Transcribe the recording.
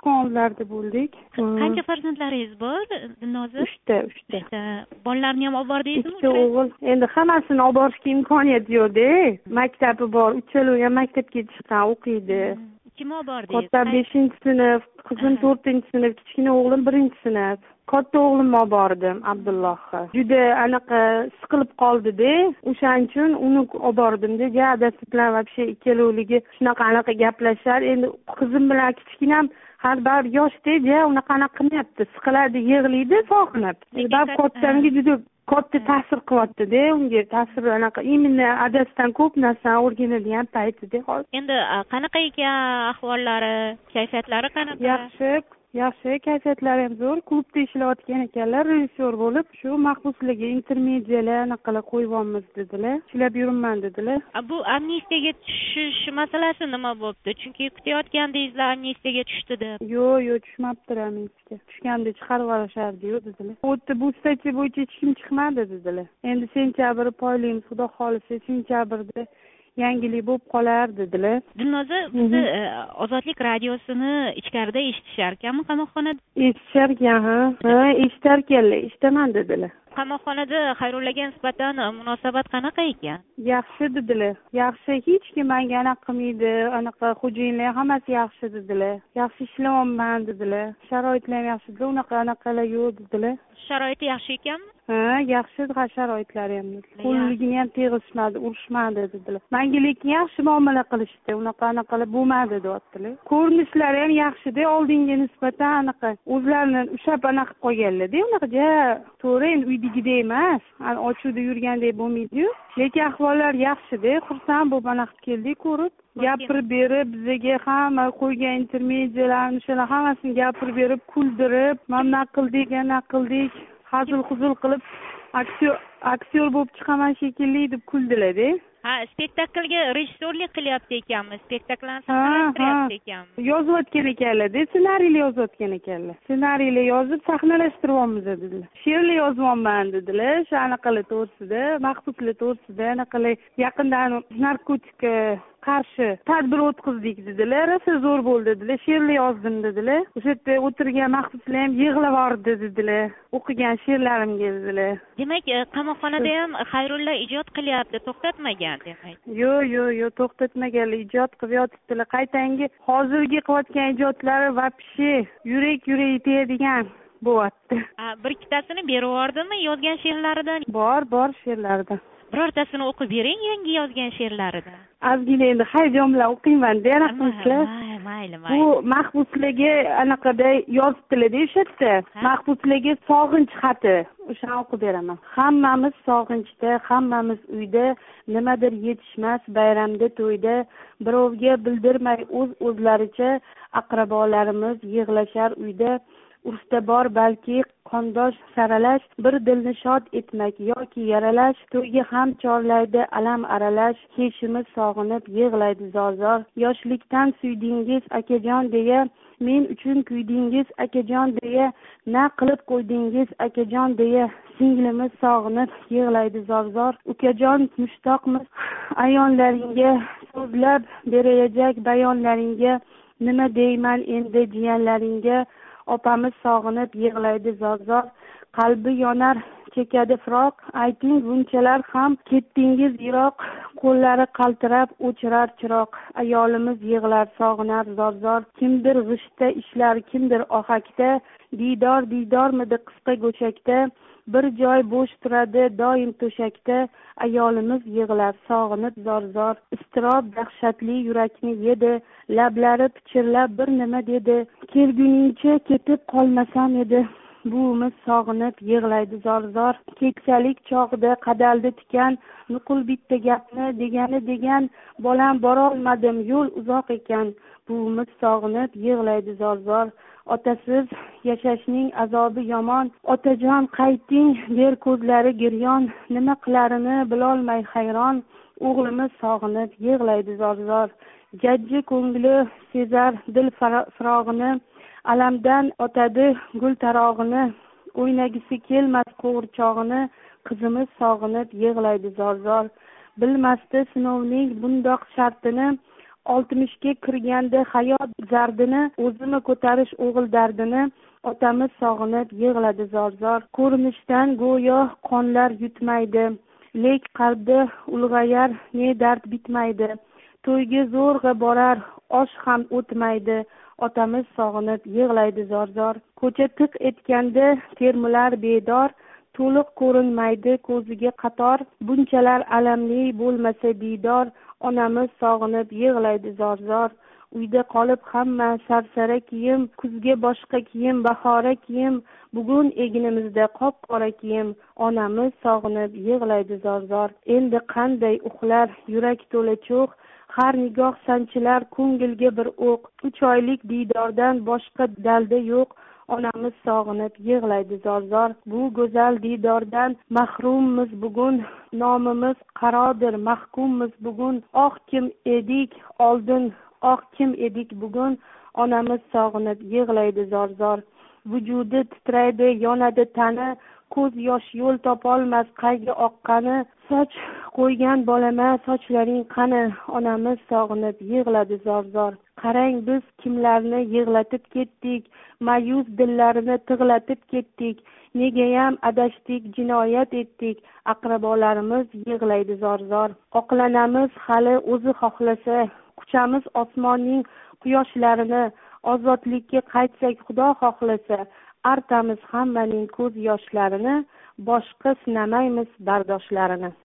kun oldlarda bo'ldik. Qancha farzandlaringiz bor, Dilnoza? Uchta. Bolalarni ham olib bordingizmi? Ikkita o'g'il. Endi hammasini olib borishga imkoniyat yo'q-da. Maktabi bor, uchalovi ham maktabga chiqqan, o'qiydi. Kim olib bordingiz? Katta 5-sinf, qizim 4-sinf, kichkina o'g'lim 1-sinf. Katta o'g'limni olib bordim, Abdullohni. Juda anaqa siqilib qoldi-da, o'shaning uchun uni olib bordim-da. Adasi bilan вообще ikkalovligi shunaqa anaqa gaplashar. Endi qizim bilan kichkinam har bir yoshda unaqa qilmayapti, siqiladi, yig'laydi, sog'inib. Endi kattamga juda katta ta'sir qilyapti-da, unga ta'sir anaqa imенно adasidan ko'p narsani o'rganadigan payti-da hozir. Endi qanaqa ekan ahvollari, kayfiyatlari qanaqa? Yaxshi, kayfiyatlari ham zo'r. Klubda ishlayotgan ekanlar, rejissyor bo'lib, shu mahbuslarga intermediyalar anaqalar qo'yibamiz dedilar. Ishlab yuribman dedilar. Bu amnistiyaga tushish masalasi nima bo'libdi? Chunki kutayotgandingizlar amnistiyaga tushdi deb. Yo'q, tushmabdi amnistiya. Tushganda chiqarib yuborishardi-yu dedilar. O'tda bu statiya bo'yicha hech kim chiqmadi dedilar. Endi sentabr oylaymiz, xudo xolisa sentabrda yangilik bo'lib qolar dedilar. Dilnoza, bizni Ozodlik radiosini ichkarida eshitishar ekanmi qamoqxonada? Eshitishar ekan, ha, eshitar ekanlar, eshitaman dedilar. Qamoqxonada Xayrullaga nisbatan munosabat qanaqa ekan? Yaxshi dedilar. Yaxshi, hech kim menga anaqa qilmaydi, anaqa xo'jayinlar hammasi yaxshi dedilar. Yaxshi ishlayapman dedilar. Sharoitlar ham yaxshi dedilar, anaqalar yo'q dedilar. Sharoiti yaxshi ekanmi? Ha, yaxshi sharoitlari ham. Qo'lligini ham teg'izishmadi, urishmadi dedilar. Menga lekin yaxshi muomala qilishdi, anaqalar bo'lmadi deyaptilar. Ko'rinishlari ham yaxshi-da, oldinga nisbatan anaqa o'zlarini ushab anaqa qo'yganlar-da, unaqa to'g'ri endi uydagiday emas, ochuvda yurgandek bo'lmaydi-yu. Lekin ahvollar yaxshi-da, xursand bo'lib anaqa keldik ko'rib. Gapirib berib, bizga hamma qo'ygan intermediyalarni o'shalar hammasini gapirib berib, kuldirib, mana qildik, hazil-huzul qilib, aktyor bo'lib chiqaman shekilli deb kuldilar-da. Ha, spektaklga rejissyorlik qilyapti ekanmi? Spektakllarni sahnalashtiryapti ekanmi? Yozayotgan ekanlar-da, ssenariylar yozayotgan ekanlar. Ssenariylar yozib sahnalashtiryapmiz dedilar. She'rlar yozmoqman dedilar, shu anaqalar to'g'risida, mahbuslar to'g'risida, anaqalar yaqindan narkotikka qarshi tadbir o'tkazdik dedilar. Rosa zo'r bo'ldi dedilar. She'rlar yozdim dedilar. O'sha yerda o'tirgan mahbuslar ham yig'lab yubordi dedilar. O'qigan she'rlarimga dedilar. Demak, qamoqxonada ham Xayrulla ijod qilyapti, to'xtatmagan demak. Yo'q, to'xtatmaganlar, ijod qilib yotibdilar. Qaytangi hozirgi qilayotgan ijodlari вообще yurak tegadigan bo'lyapti. Bir ikkitasini berib yubordimi yozgan she'rlaridan? Bor she'rlaridan. Birortasini o'qib bering, yangi yozgan she'rlaridan. Ozgina endi hayajon bilan o'qiyman-da, mahbuslar. Mayli. Bu mahbuslarga anaqada yozibdilar-da o'sha yerda. Mahbuslarga sog'inch xati. O'shani o'qib beraman. Hammamiz sog'inchda, hammamiz uyda, nimadir yetishmas bayramda, to'yda, birovga bildirmay o'zlaricha aqrabolarimiz yig'lashar uyda. Urushda bor balki qondosh saralash, bir dilni shod etmak yoki yaralash, to'yga ham chorlaydi alam aralash, heshimiz sog'inib yig'laydi zor. Yoshlikdan suydingiz akajon deya, men uchun kuydingiz akajon deya, na qilib qo'ydingiz akajon deya, singlimiz sog'inib yig'laydi zor. Ukajon mushtoqmiz ayonlaringga, so'zlab berayajak bayonlaringga, nima deyman endi jiyanlaringga, opamiz sog'inib yig'laydi zor. Qalbi yonar chekadi firoq, ayting bunchalar ham ketdingiz yiroq, qo'llari qaltirab o'chirar chiroq, ayolimiz yig'lar sog'inar zor. Kimdir g'ishtda ishlar, kimdir ohakda, diydormidi qisqa go'shakda, bir joy bo'sh turadi doim to'shakda, ayolimiz yig'lar sog'inib zor. Iztirob dahshatli yurakni yedi, lablari pichirlab bir nima dedi, kelguningcha ketib qolmasam edi, buvimiz sog'inib yig'laydi zor. Keksalik chog'ida qadaldi tikan, nuqul bitta gapni degan, bolam borolmadim, yo'l uzoq ekan, buvimiz sog'inib yig'laydi zor. Otasiz yashashning azobi yomon, otajon qayting der ko'zlari giryon, nima qilarini bilolmay hayron, o'g'limiz sog'inib yig'laydi zor. Jajji ko'ngli sezar dil firog'ini, alamdan otadi gul tarog'ini, o'ynagisi kelmas qo'g'irchog'ini, qizimiz sog'inib yig'laydi zor. Bilmasdi sinovning bundoq shartini, 60ga kirganda hayot zardini o'zini ko'tarish o'g'il dardini otamiz sog'inib yig'ladi zor ko'rinishdan go'yo qonlar yutmaydi lek qalbda ulg'ayar ne dard bitmaydi to'yga zo'rg'a borar osh ham o'tmaydi otamiz sog'inib yig'laydi zor ko'cha tiq etganda termular bedor to'liq ko'rinmaydi ko'ziga qator bunchalar alamli bo'lmasa diydor onamiz sog'inib yig'laydi zor uyda qolib hamma sarsara kiyim kuzga boshqa kiyim bahora kiyim bugun egnimizda qop qora kiyim onamiz sog'inib yig'laydi zor endi qanday uxlar yurak to'la cho'g' har nigoh sanchilar ko'ngilga bir o'q 3 oylik diydordan boshqa dalda yo'q onamiz sog'inib yig'laydi zor bu go'zal diydordan mahrummiz bugun nomimiz qarodir mahkummiz bugun kim edik oldin kim edik bugun onamiz sog'inib yig'laydi zor vujudi titraydi yonadi tani ko'z yosh yo'l topolmas qayga oqqani soch qo'ygan bolama sochlaring qani onamiz sog'inib yig'ladi zor qarang biz kimlarni yig'latib ketdik ma'yus dillarini tig'latib ketdik negayam adashdik jinoyat etdik aqrabolarimiz yig'laydi zor oqlanamiz hali o'zi xohlasa quchamiz osmonning quyoshlarini ozodlikka qaytsak xudo xohlasa artamiz hammaning ko'z yoshlarini boshqa sinamaymiz bardoshlarini